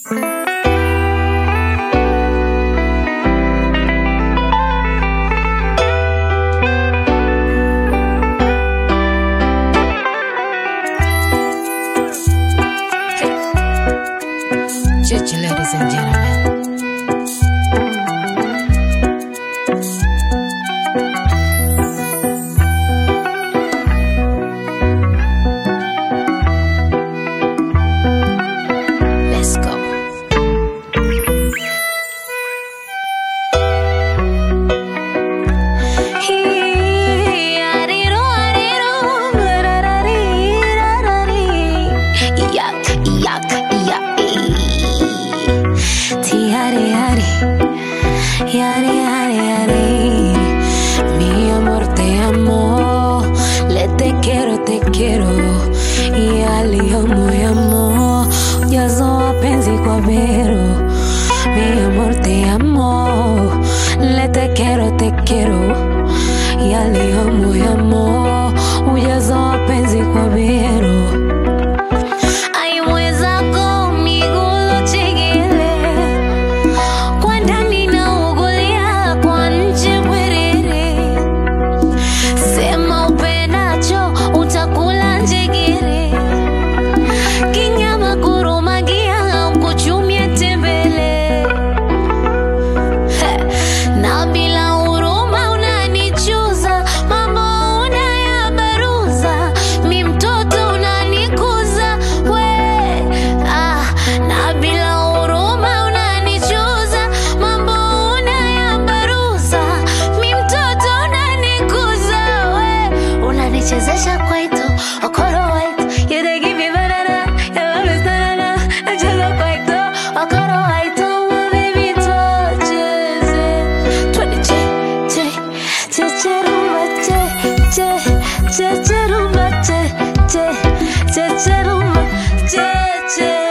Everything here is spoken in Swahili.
Church, ladies and gentlemen. Let's go. Yari, yari, yari, mi amor te amo, le te quiero, yali amo, jazo wapenzi kwa bero, mi amor te amo, le te quiero, yali amo, jazo wapenzi kwa bero. Chezesha kwaito, okoro white, you dey give me banana, you always banana, I just go kwaito, okoro white, my baby touches it. 20 che rumba che rumba che rumba che